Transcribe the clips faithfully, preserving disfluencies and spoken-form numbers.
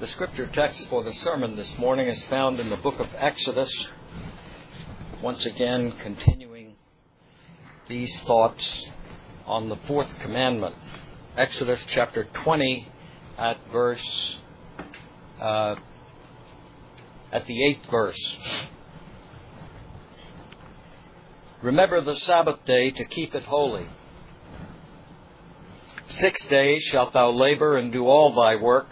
The scripture text for the sermon this morning is found in the book of Exodus, once again continuing these thoughts on the fourth commandment. Exodus chapter twenty at verse, uh, at the eighth verse. Remember the Sabbath day to keep it holy. Six days shalt thou labor and do all thy work.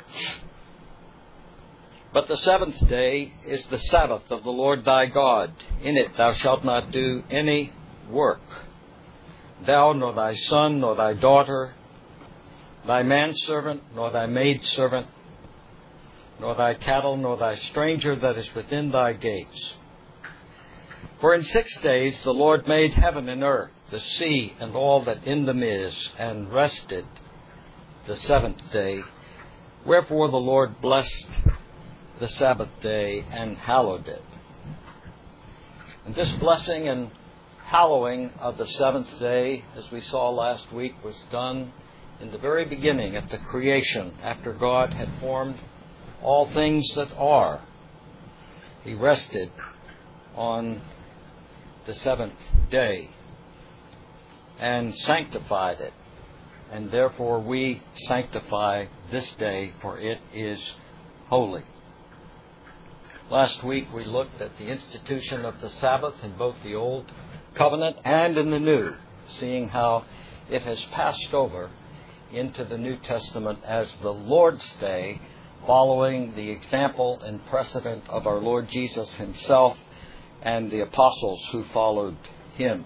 But the seventh day is the Sabbath of the Lord thy God. In it thou shalt not do any work, thou, nor thy son, nor thy daughter, thy manservant, nor thy maidservant, nor thy cattle, nor thy stranger that is within thy gates. For in six days the Lord made heaven and earth, the sea, and all that in them is, and rested the seventh day. Wherefore the Lord blessed the Sabbath day and hallowed it. And this blessing and hallowing of the seventh day, as we saw last week, was done in the very beginning at the creation, after God had formed all things that are. He rested on the seventh day and sanctified it. And therefore we sanctify this day, for it is holy. Last week we looked at the institution of the Sabbath in both the Old Covenant and in the New, seeing how it has passed over into the New Testament as the Lord's Day, following the example and precedent of our Lord Jesus himself and the apostles who followed him.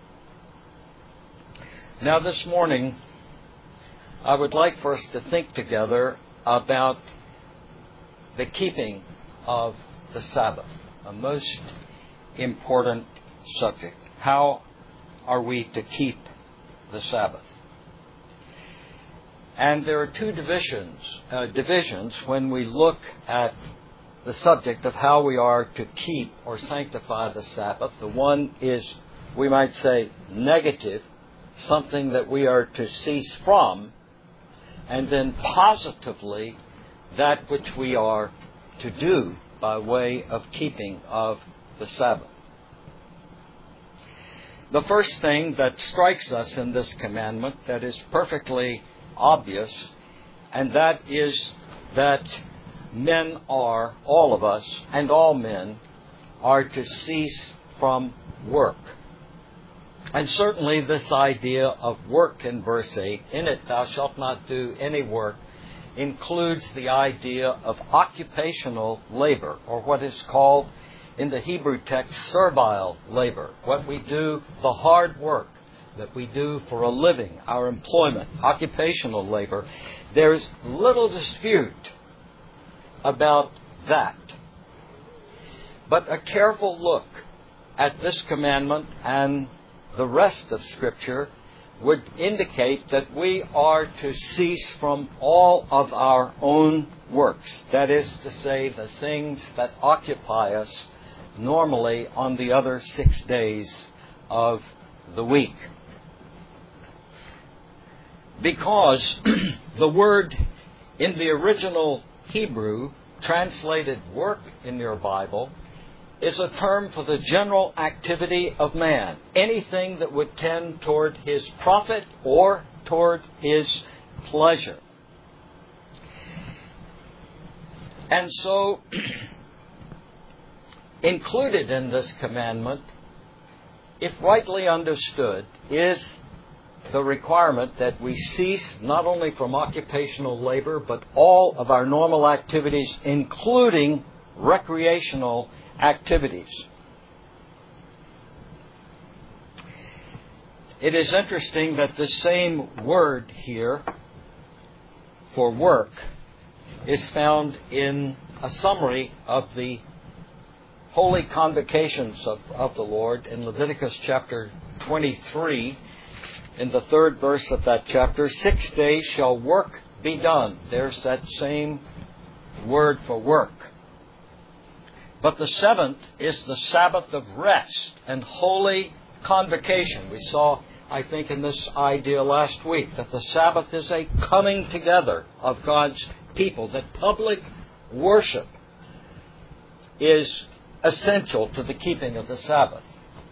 Now this morning, I would like for us to think together about the keeping of the Sabbath, a most important subject. How are we to keep the Sabbath? And there are two divisions, uh, divisions when we look at the subject of how we are to keep or sanctify the Sabbath. The one is, we might say, negative, something that we are to cease from, and then positively, that which we are to do by way of keeping of the Sabbath. The first thing that strikes us in this commandment that is perfectly obvious, and that is that men are, all of us, and all men, are to cease from work. And certainly this idea of work in verse eight, in it thou shalt not do any work, includes the idea of occupational labor, or what is called in the Hebrew text servile labor. What we do, the hard work that we do for a living, our employment, occupational labor. There's little dispute about that. But a careful look at this commandment and the rest of Scripture would indicate that we are to cease from all of our own works. That is to say, the things that occupy us normally on the other six days of the week. Because the word in the original Hebrew, translated work in your Bible, is a term for the general activity of man. Anything that would tend toward his profit or toward his pleasure. And so, included in this commandment, if rightly understood, is the requirement that we cease not only from occupational labor, but all of our normal activities, including recreational activities. It is interesting that the same word here for work is found in a summary of the holy convocations of, of the Lord in Leviticus chapter twenty-three. In the third verse of that chapter, six days shall work be done. There's that same word for work. But the seventh is the Sabbath of rest and holy convocation. We saw, I think, in this idea last week that the Sabbath is a coming together of God's people, that public worship is essential to the keeping of the Sabbath.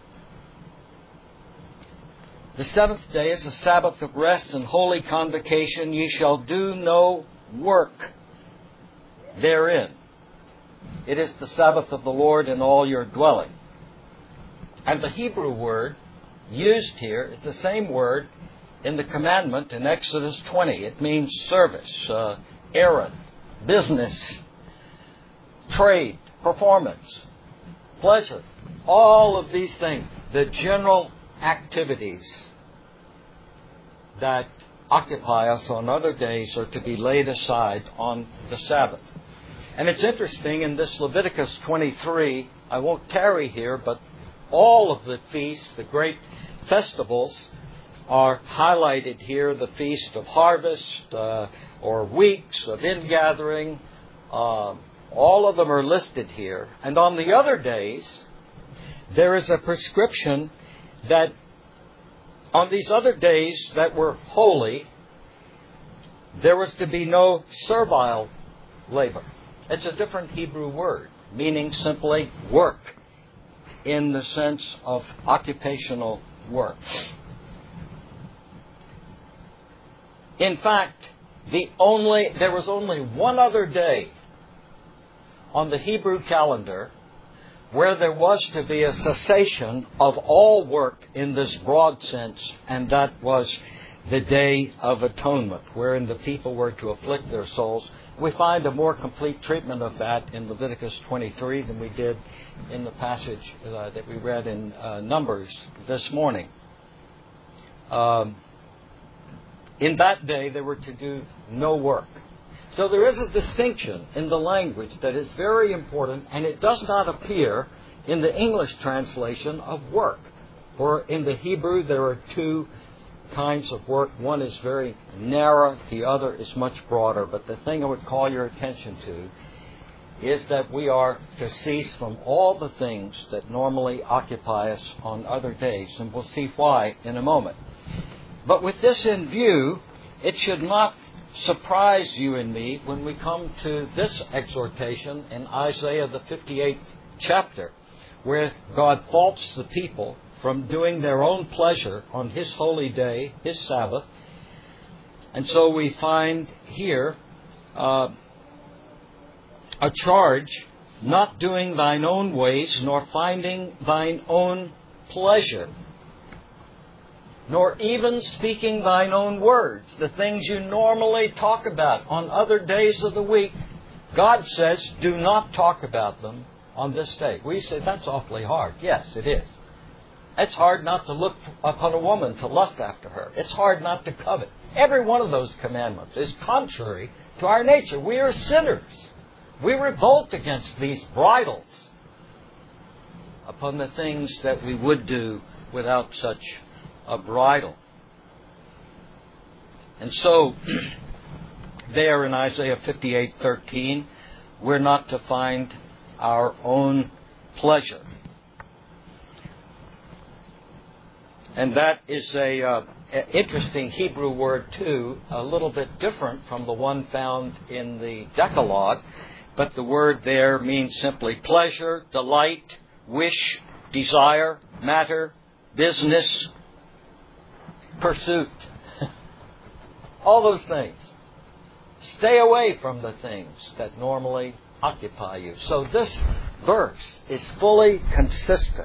The seventh day is a Sabbath of rest and holy convocation. Ye shall do no work therein. It is the Sabbath of the Lord in all your dwelling. And the Hebrew word used here is the same word in the commandment in Exodus twenty. It means service, uh, errand, business, trade, performance, pleasure. All of these things, the general activities that occupy us on other days are to be laid aside on the Sabbath. And it's interesting in this Leviticus twenty-three, I won't tarry here, but all of the feasts, the great festivals, are highlighted here. The Feast of Harvest, uh, or weeks of ingathering, uh, all of them are listed here. And on the other days, there is a prescription that on these other days that were holy, there was to be no servile labor. It's a different Hebrew word, meaning simply work in the sense of occupational work. In fact, the only there was only one other day on the Hebrew calendar where there was to be a cessation of all work in this broad sense, and that was the Day of Atonement, wherein the people were to afflict their souls. We find a more complete treatment of that in Leviticus twenty-three than we did in the passage uh, that we read in uh, Numbers this morning. Um, in that day, they were to do no work. So there is a distinction in the language that is very important, and it does not appear in the English translation of work. For in the Hebrew, there are two kinds of work. One is very narrow, the other is much broader. But the thing I would call your attention to is that we are to cease from all the things that normally occupy us on other days, and we'll see why in a moment. But with this in view, it should not surprise you and me when we come to this exhortation in Isaiah the fifty-eighth chapter, where God faults the people from doing their own pleasure on His holy day, His Sabbath. And so we find here uh, a charge, not doing thine own ways, nor finding thine own pleasure, nor even speaking thine own words, the things you normally talk about on other days of the week. God says, do not talk about them on this day. We say, that's awfully hard. Yes, it is. It's hard not to look upon a woman to lust after her. It's hard not to covet. Every one of those commandments is contrary to our nature. We are sinners. We revolt against these bridles upon the things that we would do without such a bridle. And so, there in Isaiah fifty-eight thirteen, we're not to find our own pleasure. And that is a uh, interesting Hebrew word too, a little bit different from the one found in the Decalogue, but the word there means simply pleasure, delight, wish, desire, matter, business, pursuit. All those things. Stay away from the things that normally occupy you. So this verse is fully consistent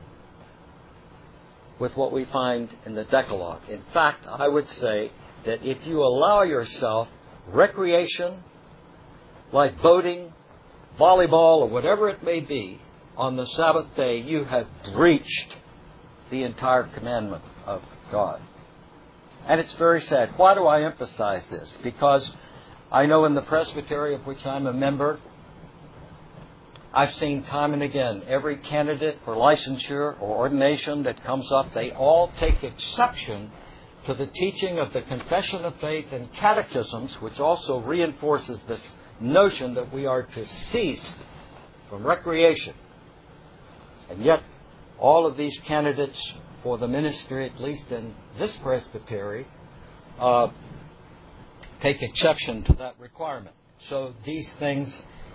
with what we find in the Decalogue. In fact, I would say that if you allow yourself recreation, like boating, volleyball, or whatever it may be, on the Sabbath day, you have breached the entire commandment of God. And it's very sad. Why do I emphasize this? Because I know in the presbytery of which I'm a member, I've seen time and again, every candidate for licensure or ordination that comes up, they all take exception to the teaching of the Confession of Faith and catechisms, which also reinforces this notion that we are to cease from recreation. And yet, all of these candidates for the ministry, at least in this presbytery, uh, take exception to that requirement. So these things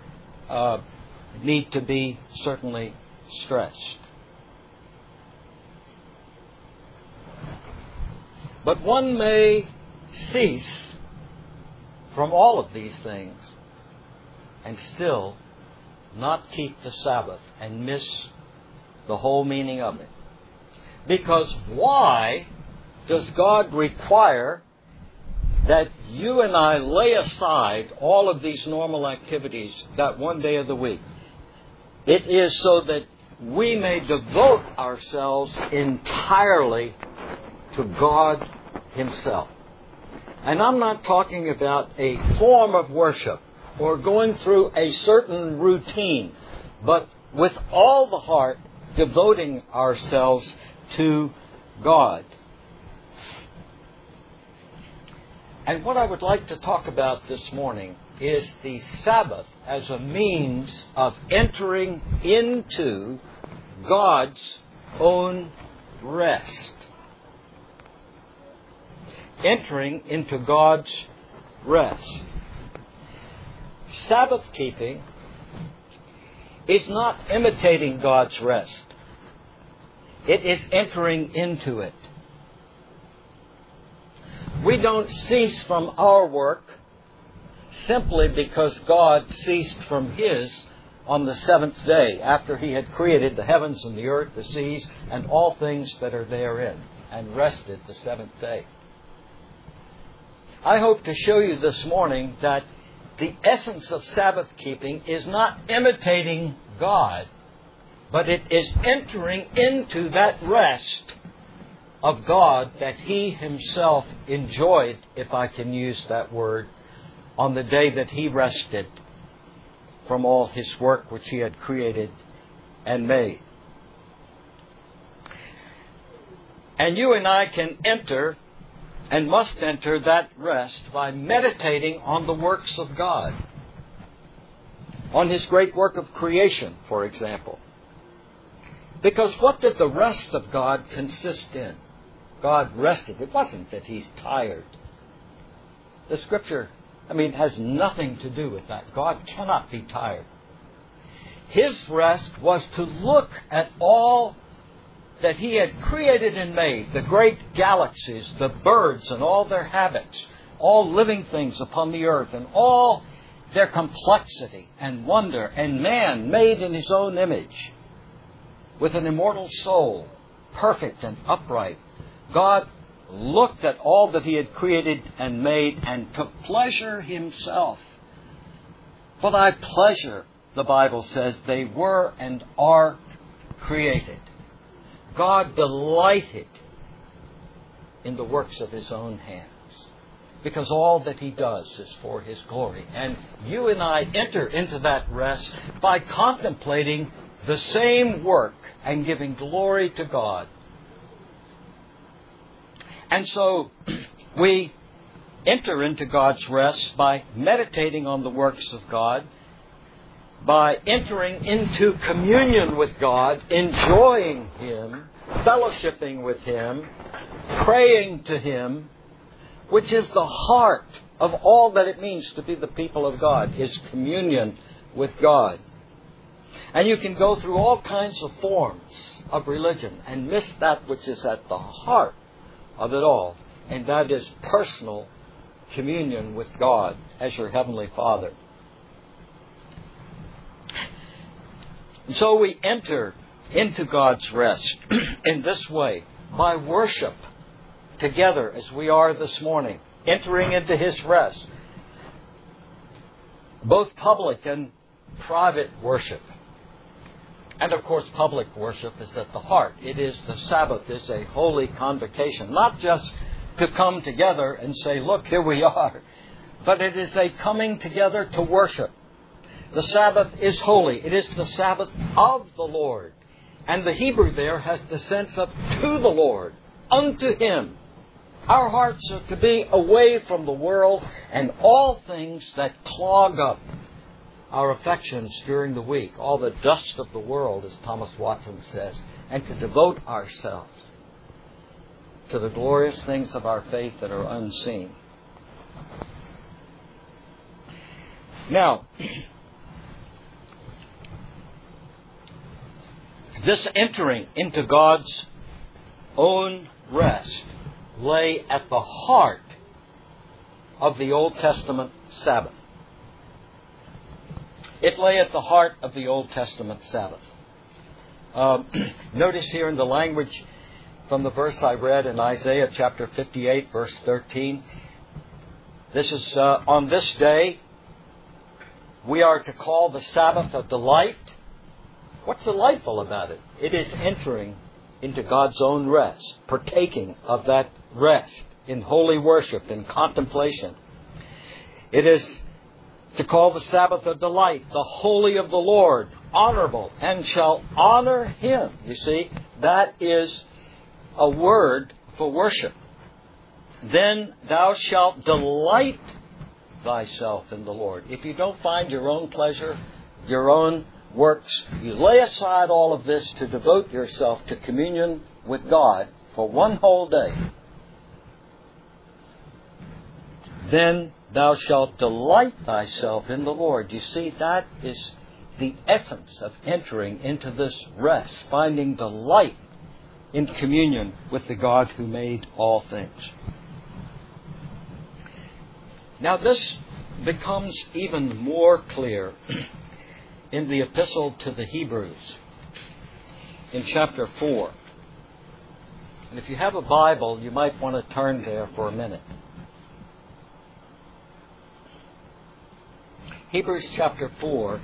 uh, need to be certainly stressed. But one may cease from all of these things and still not keep the Sabbath and miss the whole meaning of it. Because why does God require that you and I lay aside all of these normal activities that one day of the week? It is so that we may devote ourselves entirely to God Himself. And I'm not talking about a form of worship or going through a certain routine, but with all the heart devoting ourselves to God. And what I would like to talk about this morning is the Sabbath as a means of entering into God's own rest. Entering into God's rest. Sabbath keeping is not imitating God's rest. It is entering into it. We don't cease from our work simply because God ceased from His on the seventh day after He had created the heavens and the earth, the seas, and all things that are therein, and rested the seventh day. I hope to show you this morning that the essence of Sabbath keeping is not imitating God, but it is entering into that rest of God that He Himself enjoyed, if I can use that word, on the day that He rested from all His work which He had created and made. And you and I can enter and must enter that rest by meditating on the works of God. On His great work of creation, for example. Because what did the rest of God consist in? God rested. It wasn't that He's tired. The Scripture, I mean, has nothing to do with that. God cannot be tired. His rest was to look at all that He had created and made, the great galaxies, the birds and all their habits, all living things upon the earth, and all their complexity and wonder, and man made in His own image, with an immortal soul, perfect and upright. God looked at all that He had created and made and took pleasure Himself. For thy pleasure, the Bible says, they were and are created. God delighted in the works of His own hands, because all that He does is for His glory. And you and I enter into that rest by contemplating the same work and giving glory to God. And so we enter into God's rest by meditating on the works of God, by entering into communion with God, enjoying Him, fellowshipping with Him, praying to Him, which is the heart of all that it means to be the people of God, is communion with God. And you can go through all kinds of forms of religion and miss that which is at the heart of it all, and that is personal communion with God as your Heavenly Father. And so we enter into God's rest in this way, by worship together as we are this morning, entering into His rest, both public and private worship. And of course, public worship is at the heart. It is, the Sabbath is a holy convocation, not just to come together and say, look, here we are, but it is a coming together to worship. The Sabbath is holy. It is the Sabbath of the Lord. And the Hebrew there has the sense of to the Lord, unto Him. Our hearts are to be away from the world and all things that clog up our affections during the week, all the dust of the world, as Thomas Watson says, and to devote ourselves to the glorious things of our faith that are unseen. This entering into God's own rest lay at the heart of the Old Testament Sabbath. It lay at the heart of the Old Testament Sabbath. Um, notice here in the language from the verse I read in Isaiah chapter fifty-eight, verse thirteen. This is, uh, on this day, we are to call the Sabbath a delight. What's delightful about it? It is entering into God's own rest, partaking of that rest in holy worship, in contemplation. It is to call the Sabbath a delight, the holy of the Lord, honorable, and shall honor Him. You see, that is a word for worship. Then thou shalt delight thyself in the Lord. If you don't find your own pleasure, your own works, you lay aside all of this to devote yourself to communion with God for one whole day. Then thou shalt delight thyself in the Lord. You see, that is the essence of entering into this rest, finding delight in communion with the God who made all things. Now this becomes even more clear in the epistle to the Hebrews in chapter four. And if you have a Bible, you might want to turn there for a minute. Hebrews chapter four.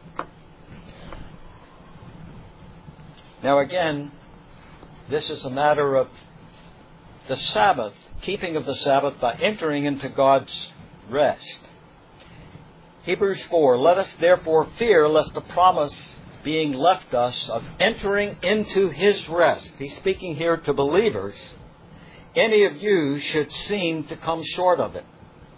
Now again, this is a matter of the Sabbath, keeping of the Sabbath by entering into God's rest. Hebrews four, let us therefore fear lest the promise being left us of entering into His rest, He's speaking here to believers, any of you should seem to come short of it.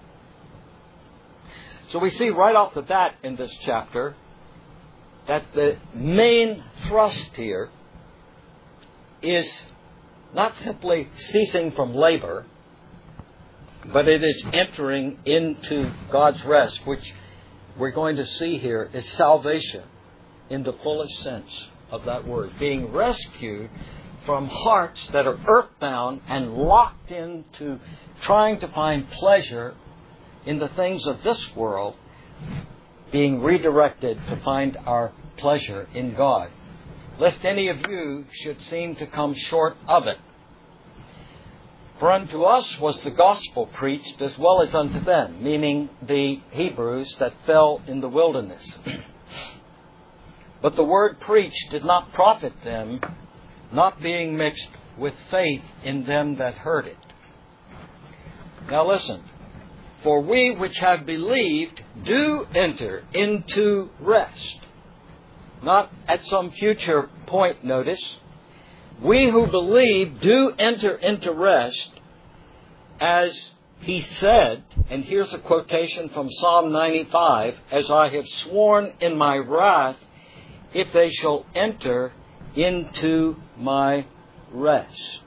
So we see right off the bat in this chapter that the main thrust here is not simply ceasing from labor, but it is entering into God's rest, which we're going to see here is salvation in the fullest sense of that word. Being rescued from hearts that are earthbound and locked into trying to find pleasure in the things of this world, being redirected to find our pleasure in God. Lest any of you should seem to come short of it. For unto us was the gospel preached as well as unto them, meaning the Hebrews that fell in the wilderness. But the word preached did not profit them, not being mixed with faith in them that heard it. Now listen, for we which have believed do enter into rest. Not at some future point, notice. We who believe do enter into rest, as He said, and here's a quotation from Psalm ninety-five, as I have sworn in my wrath, if they shall enter into my rest.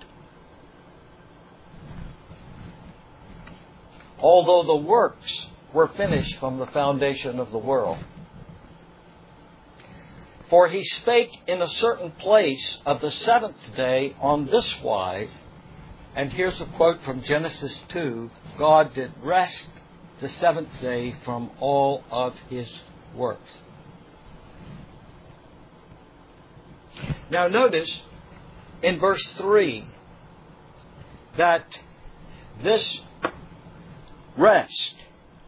Although the works were finished from the foundation of the world. For He spake in a certain place of the seventh day on this wise, and here's a quote from Genesis two, God did rest the seventh day from all of His works. Now notice in verse three that this rest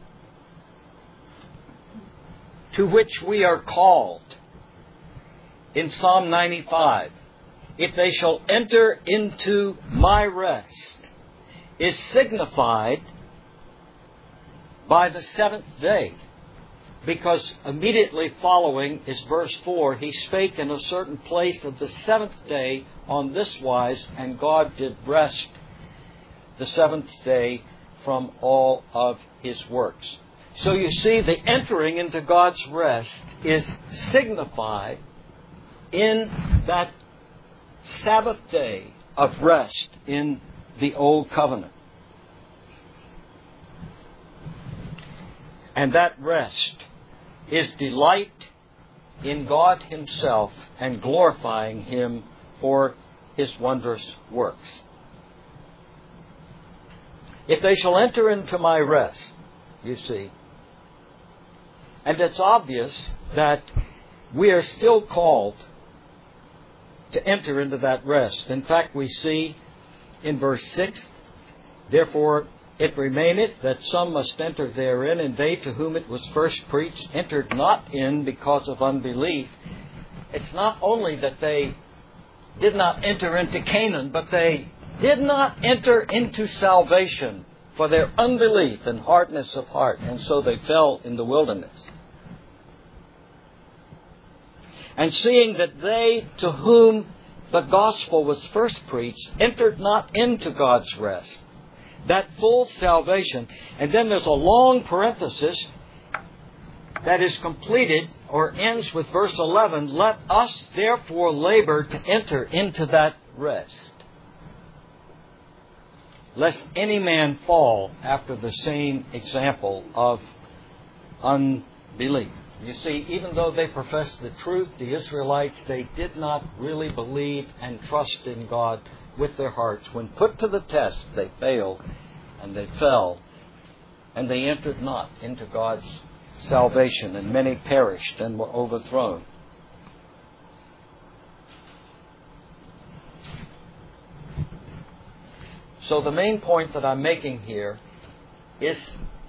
to which we are called in Psalm ninety-five, if they shall enter into my rest, is signified by the seventh day. Because immediately following is verse four, He spake in a certain place of the seventh day on this wise, and God did rest the seventh day from all of His works. So you see, the entering into God's rest is signified in that Sabbath day of rest in the Old Covenant. And that rest is delight in God Himself and glorifying Him for His wondrous works. If they shall enter into my rest, you see. And it's obvious that we are still called to enter into that rest. In fact, we see in verse six, therefore it remaineth that some must enter therein, and they to whom it was first preached entered not in because of unbelief. It's not only that they did not enter into Canaan, but they did not enter into salvation for their unbelief and hardness of heart, and so they fell in the wilderness. And seeing that they to whom the gospel was first preached entered not into God's rest, that full salvation. And then there's a long parenthesis that is completed or ends with verse eleven. Let us therefore labor to enter into that rest, lest any man fall after the same example of unbelief. You see, even though they professed the truth, the Israelites, they did not really believe and trust in God with their hearts. When put to the test, they failed and they fell, and they entered not into God's salvation, and many perished and were overthrown. So the main point that I'm making here is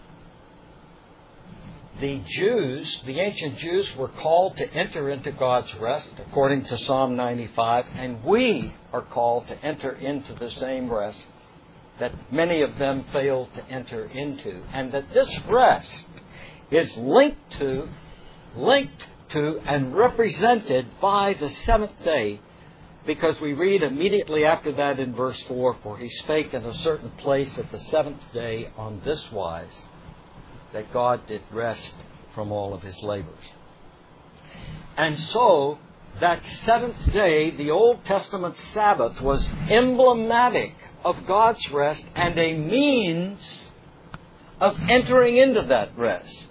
the Jews, the ancient Jews, were called to enter into God's rest, according to Psalm ninety-five, and we are called to enter into the same rest that many of them failed to enter into. And that this rest is linked to, linked to and represented by the seventh day, because we read immediately after that in verse four, for He spake in a certain place at the seventh day on this wise, that God did rest from all of His labors. And so, that seventh day, the Old Testament Sabbath, was emblematic of God's rest and a means of entering into that rest.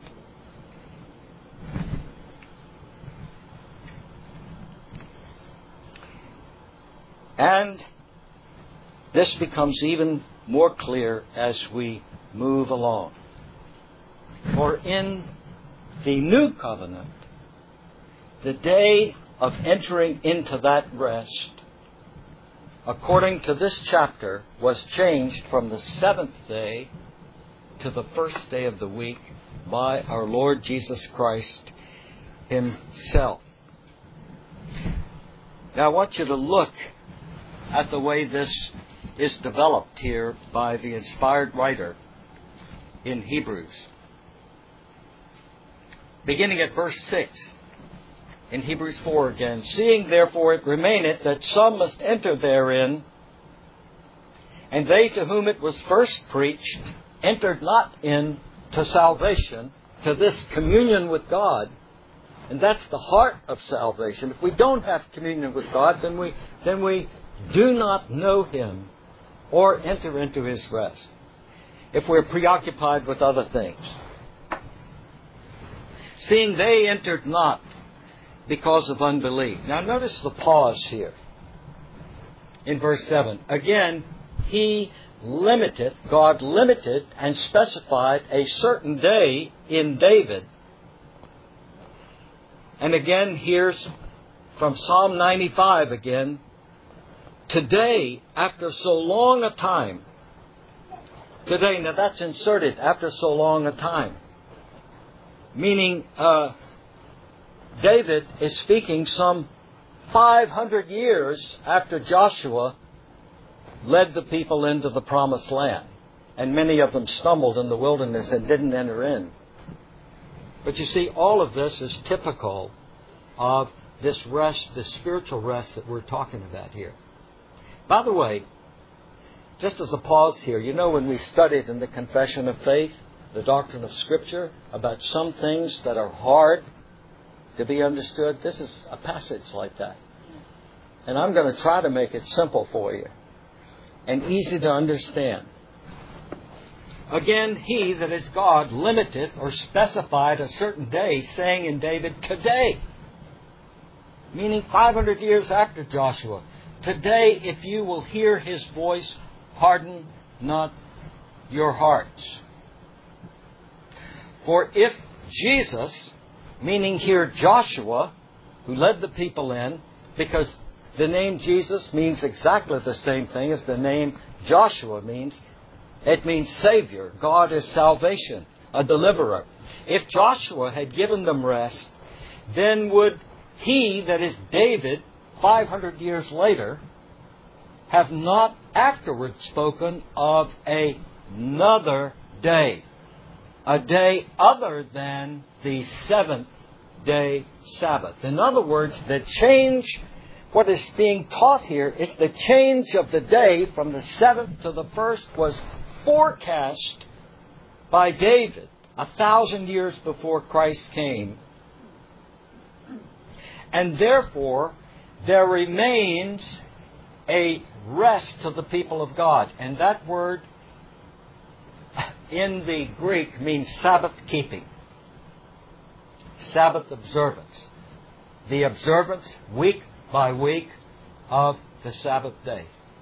And this becomes even more clear as we move along. For in the new covenant, the day of entering into that rest, according to this chapter, was changed from the seventh day to the first day of the week by our Lord Jesus Christ Himself. Now I want you to look at the way this is developed here by the inspired writer in Hebrews. Beginning at verse six, in Hebrews four again, seeing therefore it remaineth that some must enter therein, and they to whom it was first preached entered not in to salvation, to this communion with God. And that's the heart of salvation. If we don't have communion with God, then we then we do not know Him or enter into His rest, if we're preoccupied with other things. Seeing they entered not because of unbelief. Now notice the pause here in verse seven. Again, He limited, God limited and specified a certain day in David. And again, here's from Psalm ninety-five again. Today, after so long a time. Today, now that's inserted, after so long a time. Meaning, uh, David is speaking some five hundred years after Joshua led the people into the promised land. And many of them stumbled in the wilderness and didn't enter in. But you see, all of this is typical of this rest, this spiritual rest that we're talking about here. By the way, just as a pause here, you know when we studied in the Confession of Faith, the doctrine of Scripture, about some things that are hard to be understood, this is a passage like that. And I'm going to try to make it simple for you and easy to understand. Again, He, that is God, limiteth or specified a certain day, saying in David, today. meaning five hundred years after Joshua. Today, if you will hear His voice, harden not your hearts. For if Jesus, meaning here Joshua, who led the people in, because the name Jesus means exactly the same thing as the name Joshua means. It means Savior. God is salvation, a deliverer. If Joshua had given them rest, then would he, that is David, five hundred years later, have not afterwards spoken of another day, a day other than the seventh day Sabbath. In other words, the change, what is being taught here is the change of the day from the seventh to the first was forecast by David a thousand years before Christ came. And therefore, there remains a rest to the people of God. And that word in the Greek means Sabbath keeping. Sabbath observance. The observance week by week of the Sabbath day.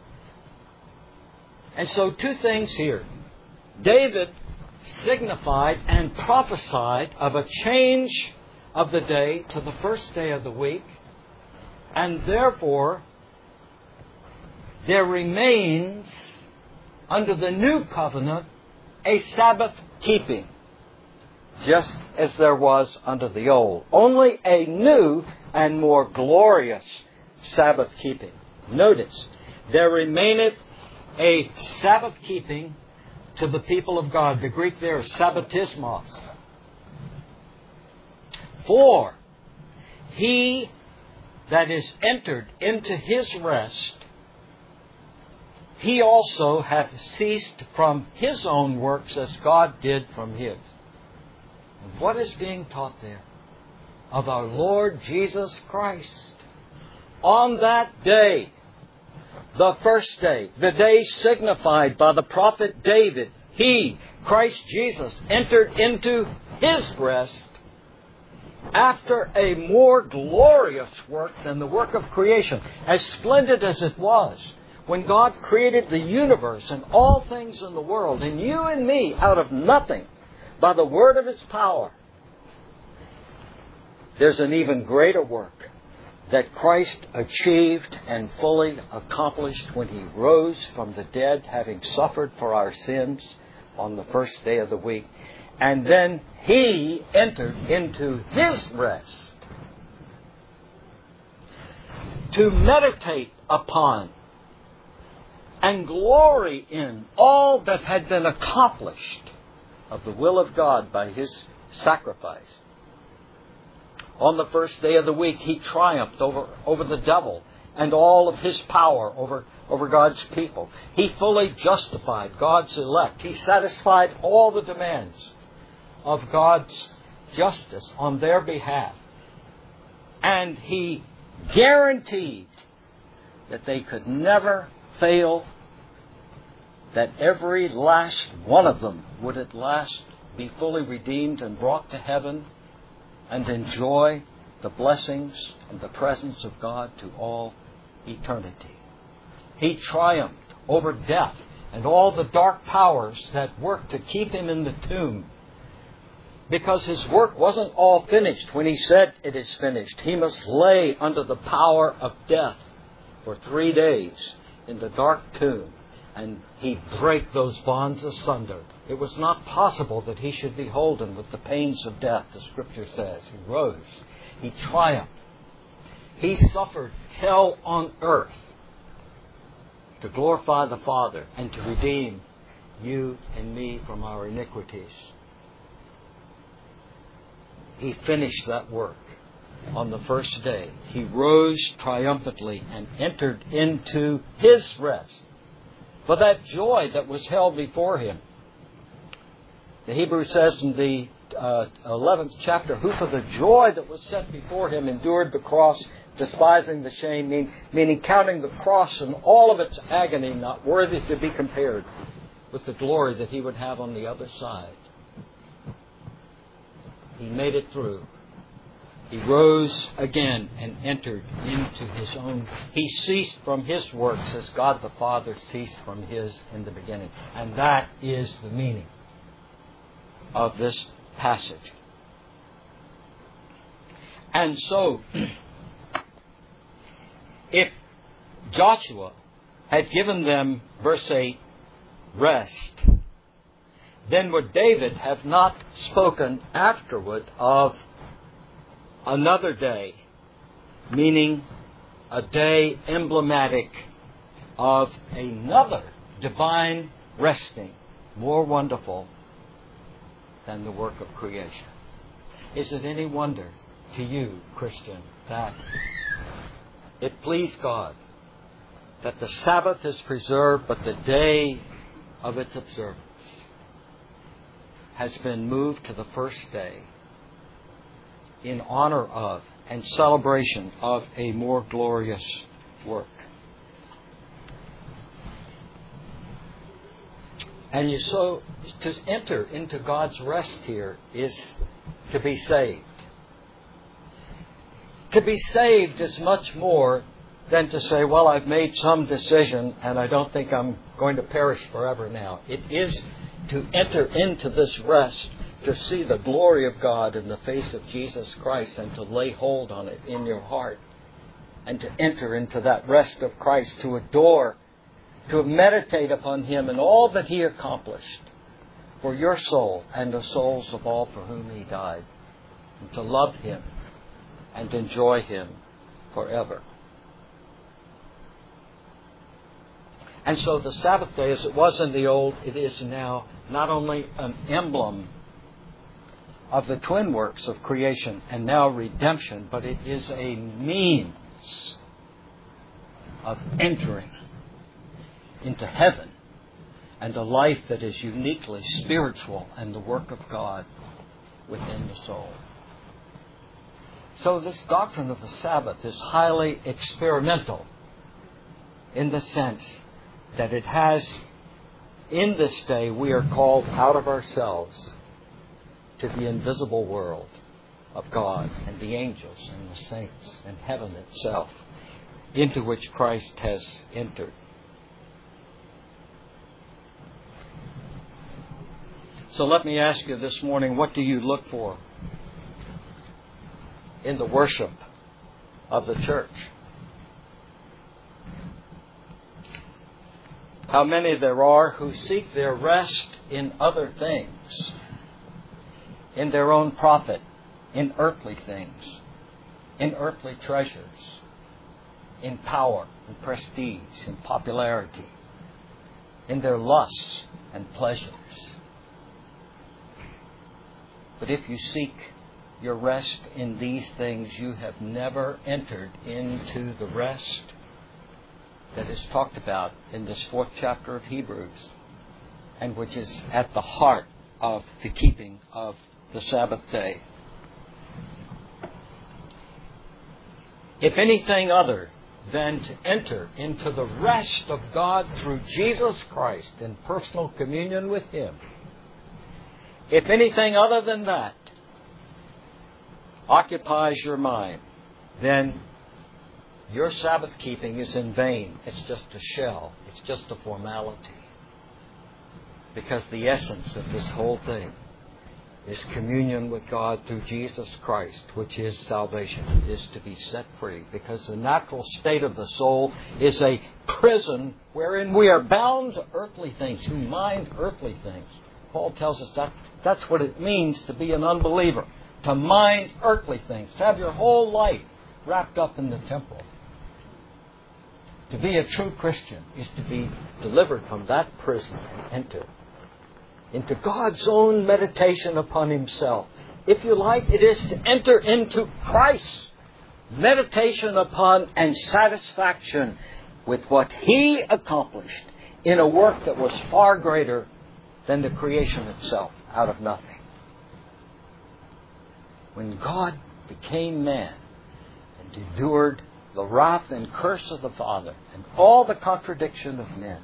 And so two things here. David signified and prophesied of a change of the day to the first day of the week, and therefore there remains under the new covenant a Sabbath keeping, just as there was under the old. Only a new and more glorious Sabbath keeping. Notice, there remaineth a Sabbath keeping to the people of God. The Greek there is sabbatismos. For he that is entered into his rest, he also hath ceased from his own works as God did from his. And what is being taught there? Of our Lord Jesus Christ. On that day, the first day, the day signified by the prophet David, he, Christ Jesus, entered into his rest after a more glorious work than the work of creation. As splendid as it was, when God created the universe and all things in the world, and you and me out of nothing, by the word of His power, there's an even greater work that Christ achieved and fully accomplished when He rose from the dead, having suffered for our sins on the first day of the week. And then He entered into His rest to meditate upon and glory in all that had been accomplished of the will of God by His sacrifice. On the first day of the week, He triumphed over, over the devil and all of his power over, over God's people. He fully justified God's elect. He satisfied all the demands of God's justice on their behalf. And He guaranteed that they could never fail, that every last one of them would at last be fully redeemed and brought to heaven and enjoy the blessings and the presence of God to all eternity. He triumphed over death and all the dark powers that worked to keep Him in the tomb, because His work wasn't all finished. When He said it is finished, He must lay under the power of death for three days in the dark tomb, and He'd break those bonds asunder. It was not possible that He should be holden with the pains of death, the Scripture says. He rose. He triumphed. He suffered hell on earth to glorify the Father and to redeem you and me from our iniquities. He finished that work on the first day. He rose triumphantly and entered into His rest for that joy that was held before Him. The Hebrew says in the uh, eleventh chapter, who for the joy that was set before Him endured the cross, despising the shame, mean, meaning counting the cross and all of its agony not worthy to be compared with the glory that He would have on the other side. He made it through. He rose again and entered into His own. He ceased from His works as God the Father ceased from His in the beginning. And that is the meaning of this passage. And so, if Joshua had given them, verse eight, rest, then would David have not spoken afterward of another day, meaning a day emblematic of another divine resting, more wonderful than the work of creation? Is it any wonder to you, Christian, that it pleased God that the Sabbath is preserved, but the day of its observance has been moved to the first day in honor of and celebration of a more glorious work? And you so to enter into God's rest here is to be saved. To be saved is much more than to say, well, I've made some decision and I don't think I'm going to perish forever now. It is to enter into this rest, to see the glory of God in the face of Jesus Christ and to lay hold on it in your heart and to enter into that rest of Christ, to adore, to meditate upon Him and all that He accomplished for your soul and the souls of all for whom He died, and to love Him and enjoy Him forever. And so the Sabbath day, as it was in the old, it is now not only an emblem of the twin works of creation and now redemption, but it is a means of entering into heaven and a life that is uniquely spiritual and the work of God within the soul. So this doctrine of the Sabbath is highly experimental in the sense that it has, in this day, we are called out of ourselves to the invisible world of God and the angels and the saints and heaven itself, into which Christ has entered. So let me ask you this morning, what do you look for in the worship of the church? How many there are who seek their rest in other things, in their own profit, in earthly things, in earthly treasures, in power, in prestige, in popularity, in their lusts and pleasures. But if you seek your rest in these things, you have never entered into the rest that is talked about in this fourth chapter of Hebrews, and which is at the heart of the keeping of the Sabbath day. If anything other than to enter into the rest of God through Jesus Christ in personal communion with Him, if anything other than that occupies your mind, then your Sabbath keeping is in vain. It's just a shell. It's just a formality. Because the essence of this whole thing is communion with God through Jesus Christ, which is salvation. It is to be set free. Because the natural state of the soul is a prison wherein we are bound to earthly things, who mind earthly things. Paul tells us that that's what it means to be an unbeliever. To mind earthly things. To have your whole life wrapped up in the temple. To be a true Christian is to be delivered from that prison and enter into God's own meditation upon Himself. If you like, it is to enter into Christ's meditation upon and satisfaction with what He accomplished in a work that was far greater than the creation itself out of nothing. When God became man and endured the wrath and curse of the Father and all the contradiction of men,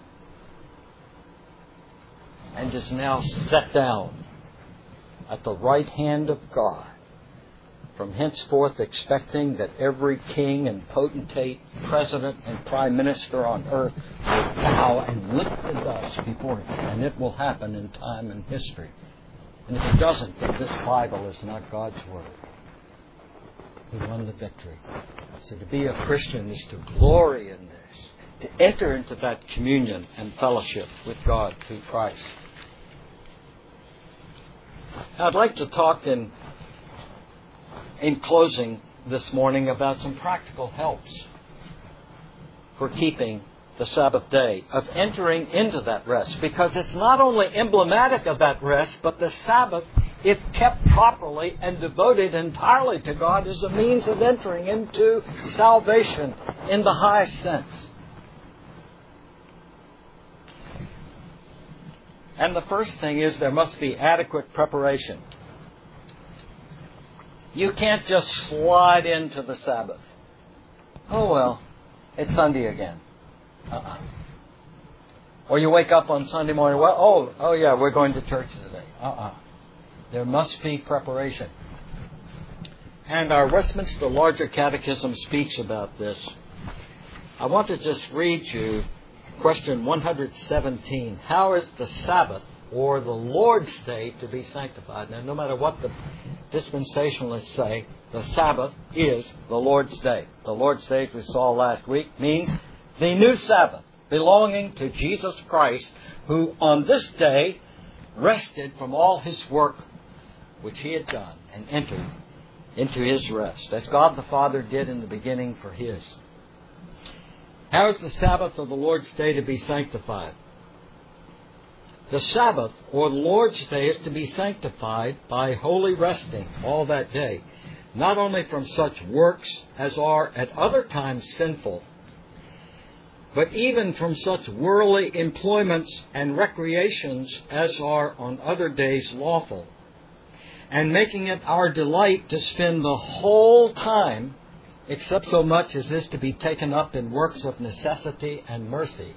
and is now set down at the right hand of God from henceforth expecting that every king and potentate, president and prime minister on earth will bow and lick the dust before him. And it will happen in time and history. And if it doesn't, then this Bible is not God's Word. He won the victory. So to be a Christian is to glory in this, to enter into that communion and fellowship with God through Christ. Now, I'd like to talk in, in closing this morning about some practical helps for keeping the Sabbath day, of entering into that rest, because it's not only emblematic of that rest, but the Sabbath, if kept properly and devoted entirely to God, is a means of entering into salvation in the highest sense. And the first thing is there must be adequate preparation. You can't just slide into the Sabbath. Oh, well, it's Sunday again. Uh-uh. Or you wake up on Sunday morning, well, oh, oh yeah, we're going to church today. Uh-uh. There must be preparation. And our Westminster Larger Catechism speaks about this. I want to just read you question one hundred seventeen. How is the Sabbath or the Lord's Day to be sanctified? Now, no matter what the dispensationalists say, the Sabbath is the Lord's Day. The Lord's Day, as we saw last week, means the new Sabbath, belonging to Jesus Christ, who on this day rested from all His work which He had done and entered into His rest, as God the Father did in the beginning for His. How is the Sabbath of the Lord's Day to be sanctified? The Sabbath, or the Lord's Day, is to be sanctified by holy resting all that day, not only from such works as are at other times sinful, but even from such worldly employments and recreations as are on other days lawful, and making it our delight to spend the whole time, except so much as is to be taken up in works of necessity and mercy.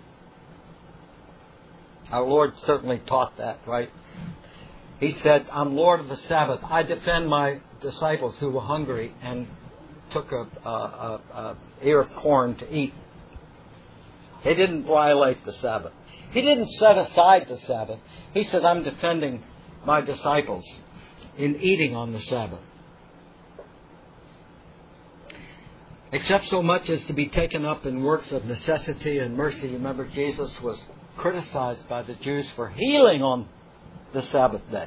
Our Lord certainly taught that, right? He said, I'm Lord of the Sabbath. I defend my disciples who were hungry and took a, a, a, a ear of corn to eat. He didn't violate the Sabbath. He didn't set aside the Sabbath. He said, I'm defending my disciples in eating on the Sabbath. Except so much as to be taken up in works of necessity and mercy. Remember, Jesus was criticized by the Jews for healing on the Sabbath day.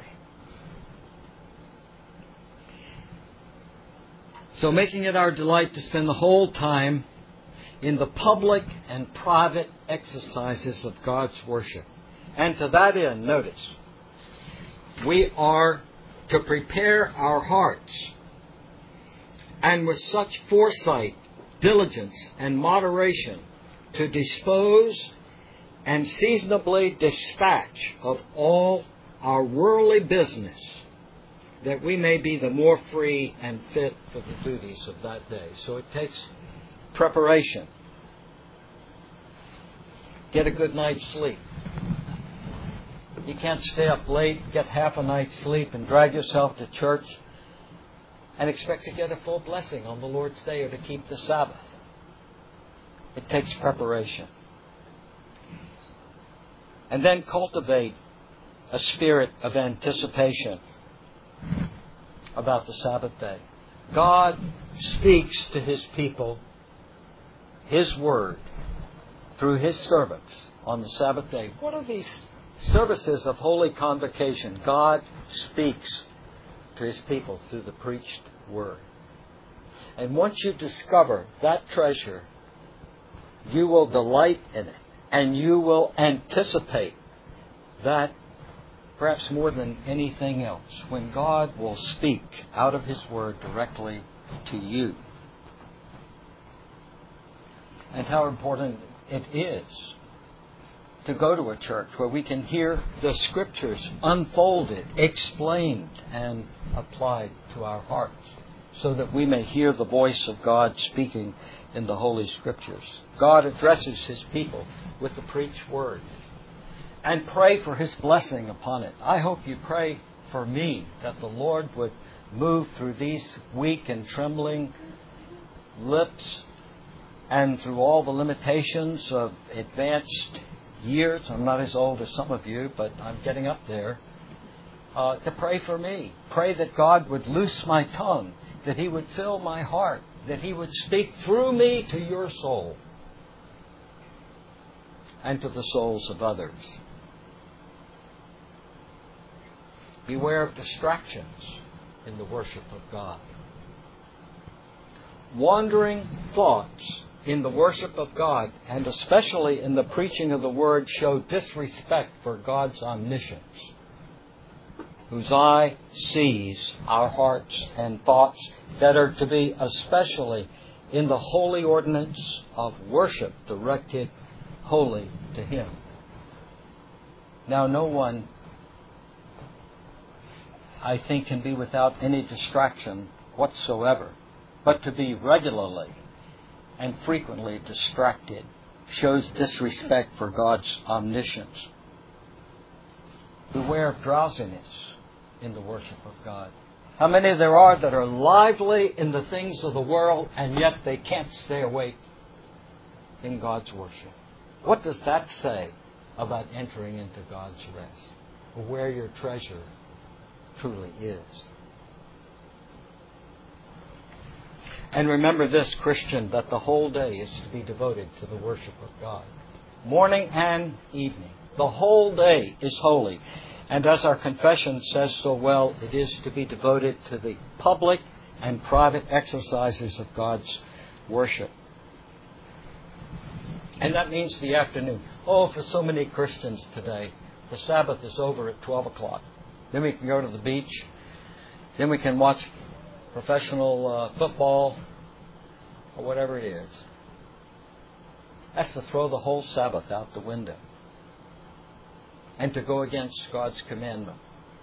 So making it our delight to spend the whole time in the public and private exercises of God's worship. And to that end, notice, we are to prepare our hearts, and with such foresight, diligence, and moderation, to dispose and seasonably dispatch of all our worldly business, that we may be the more free and fit for the duties of that day. So it takes preparation. Get a good night's sleep. You can't stay up late, get half a night's sleep, and drag yourself to church and expect to get a full blessing on the Lord's Day or to keep the Sabbath. It takes preparation. And then cultivate a spirit of anticipation about the Sabbath day. God speaks to His people His Word through His servants on the Sabbath day. What are these services of Holy Convocation? God speaks to His people through the preached Word. And once you discover that treasure, you will delight in it. And you will anticipate that perhaps more than anything else, when God will speak out of His Word directly to you. And how important it is to go to a church where we can hear the Scriptures unfolded, explained, and applied to our hearts, so that we may hear the voice of God speaking in the Holy Scriptures. God addresses His people with the preached Word. And pray for His blessing upon it. I hope you pray for me that the Lord would move through these weak and trembling lips and through all the limitations of advanced years. I'm not as old as some of you, but I'm getting up there. Uh, to pray for me. Pray that God would loose my tongue, that He would fill my heart, that He would speak through me to your soul and to the souls of others. Beware of distractions in the worship of God. Wandering thoughts in the worship of God, and especially in the preaching of the Word, show disrespect for God's omniscience, whose eye sees our hearts and thoughts, that are to be especially in the holy ordinance of worship directed wholly to Him. Now, no one, I think, can be without any distraction whatsoever, but to be regularly and frequently distracted shows disrespect for God's omniscience. Beware of drowsiness in the worship of God. How many there are that are lively in the things of the world, and yet they can't stay awake in God's worship? What does that say about entering into God's rest, or where your treasure truly is? And remember this, Christian, that the whole day is to be devoted to the worship of God. Morning and evening. The whole day is holy. And as our confession says so well, it is to be devoted to the public and private exercises of God's worship. And that means the afternoon. Oh, for so many Christians today, the Sabbath is over at twelve o'clock. Then we can go to the beach. Then we can watch professional uh, football or whatever it is. That's to throw the whole Sabbath out the window and to go against God's commandment.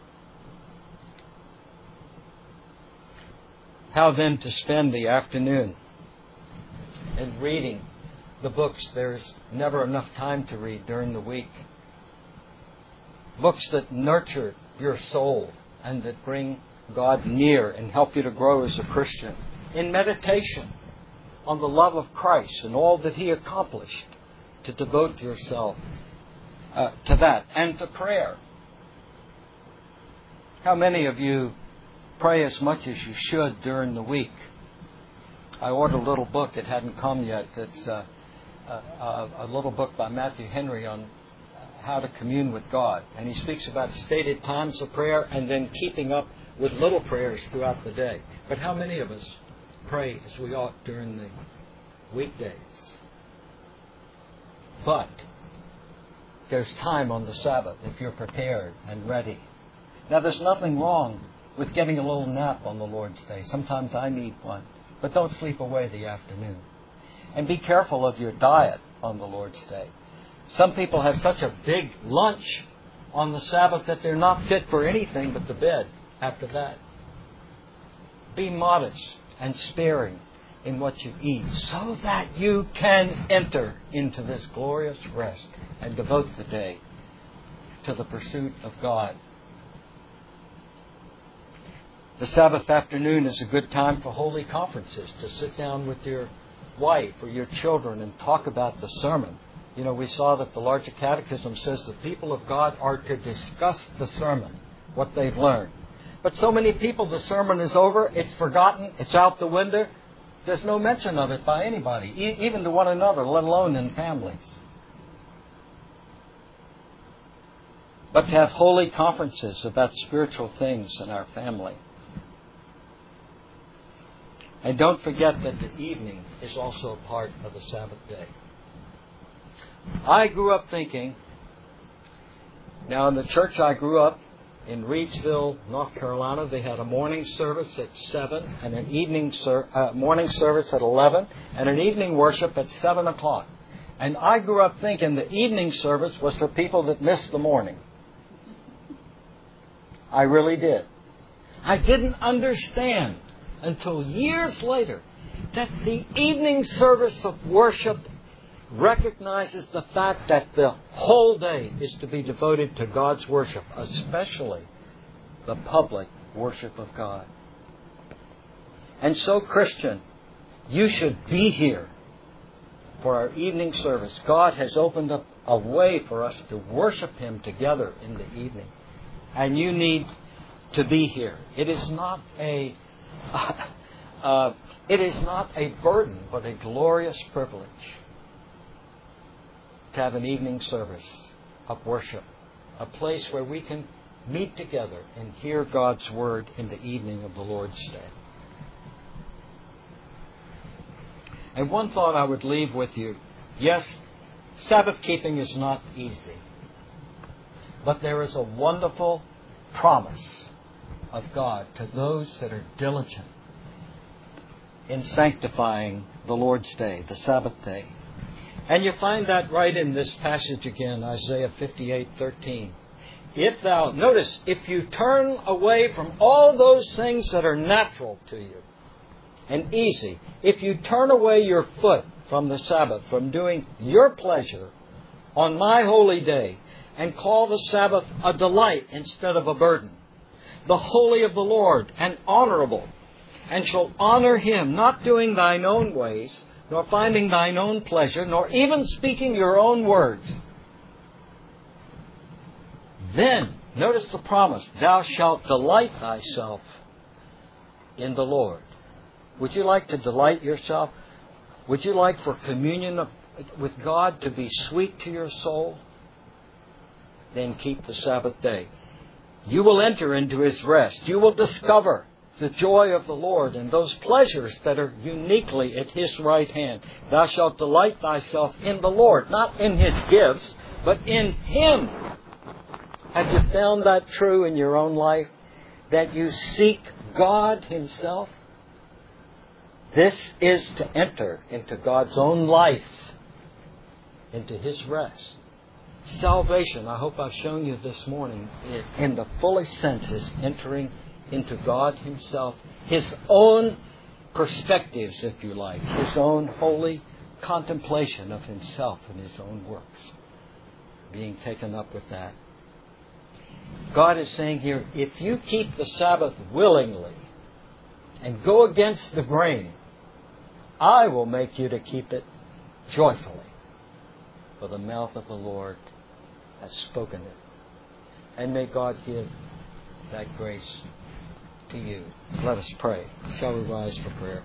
How then to spend the afternoon in reading the books there's never enough time to read during the week. Books that nurture your soul and that bring God near and help you to grow as a Christian. In meditation on the love of Christ and all that He accomplished, to devote yourself uh, to that. And to prayer. How many of you pray as much as you should during the week? I ordered a little book. It hadn't come yet. It's uh, a, a little book by Matthew Henry on how to commune with God. And he speaks about stated times of prayer and then keeping up with little prayers throughout the day. But how many of us pray as we ought during the weekdays? But there's time on the Sabbath if you're prepared and ready. Now, there's nothing wrong with getting a little nap on the Lord's Day. Sometimes I need one. But don't sleep away the afternoon. And be careful of your diet on the Lord's Day. Some people have such a big lunch on the Sabbath that they're not fit for anything but the bed after that. Be modest and sparing in what you eat so that you can enter into this glorious rest and devote the day to the pursuit of God. The Sabbath afternoon is a good time for holy conferences, to sit down with your wife or your children and talk about the sermon. You know, we saw that the larger catechism says the people of God are to discuss the sermon, what they've learned. But so many people, the sermon is over, it's forgotten, it's out the window. There's no mention of it by anybody, e- even to one another, let alone in families. But to have holy conferences about spiritual things in our family. And don't forget that the evening is also a part of the Sabbath day. I grew up thinking, now in the church I grew up, in Reidsville, North Carolina, they had a morning service at seven and an evening ser- uh, morning service at eleven and an evening worship at seven o'clock. And I grew up thinking the evening service was for people that missed the morning. I really did. I didn't understand until years later that the evening service of worship recognizes the fact that the whole day is to be devoted to God's worship, especially the public worship of God. And so, Christian, you should be here for our evening service. God has opened up a way for us to worship Him together in the evening. And you need to be here. It is not a uh, it is not a burden, but a glorious privilege to have an evening service of worship, a place where we can meet together and hear God's Word in the evening of the Lord's Day. And one thought I would leave with you. Yes, Sabbath keeping is not easy, but there is a wonderful promise of God to those that are diligent in sanctifying the Lord's Day, the Sabbath day. And you find that right in this passage again, Isaiah fifty-eight thirteen. If thou, notice, if you turn away from all those things that are natural to you and easy, if you turn away your foot from the Sabbath, from doing your pleasure on my holy day, and call the Sabbath a delight instead of a burden, the holy of the Lord, and honorable, and shall honor Him, not doing thine own ways, nor finding thine own pleasure, nor even speaking your own words. Then, notice the promise, thou shalt delight thyself in the Lord. Would you like to delight yourself? Would you like for communion of, with God to be sweet to your soul? Then keep the Sabbath day. You will enter into His rest. You will discover the joy of the Lord and those pleasures that are uniquely at His right hand. Thou shalt delight thyself in the Lord, not in His gifts, but in Him. Have you found that true in your own life? That you seek God Himself? This is to enter into God's own life, into His rest. Salvation, I hope I've shown you this morning, in the fullest sense, is entering into God Himself, His own perspectives, if you like, His own holy contemplation of Himself and His own works, being taken up with that. God is saying here, if you keep the Sabbath willingly and go against the grain, I will make you to keep it joyfully, for the mouth of the Lord has spoken it. And may God give that grace to you. Let us pray. Shall we rise for prayer?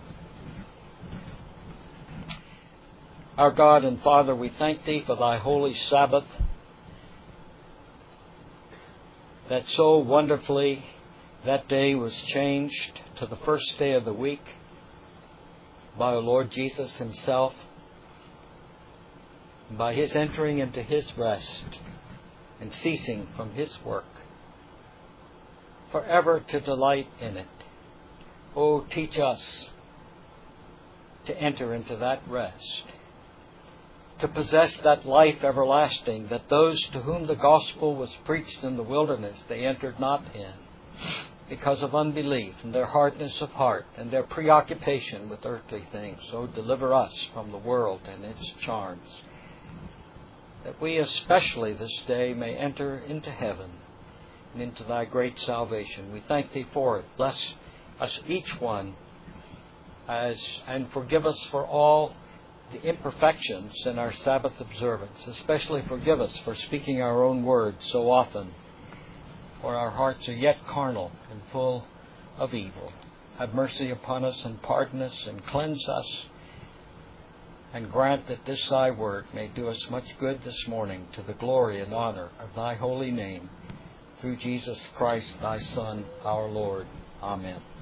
Our God and Father, we thank Thee for Thy holy Sabbath, that so wonderfully that day was changed to the first day of the week by our Lord Jesus Himself, by His entering into His rest and ceasing from His work, forever to delight in it. Oh, teach us to enter into that rest, to possess that life everlasting that those to whom the gospel was preached in the wilderness, they entered not in because of unbelief and their hardness of heart and their preoccupation with earthly things. So deliver us from the world and its charms, that we especially this day may enter into heaven and into Thy great salvation. We thank Thee for it. Bless us each one as and forgive us for all the imperfections in our Sabbath observance. Especially forgive us for speaking our own words so often, for our hearts are yet carnal and full of evil. Have mercy upon us and pardon us and cleanse us, and grant that this Thy word may do us much good this morning, to the glory and honor of Thy holy name, through Jesus Christ, Thy Son, our Lord. Amen.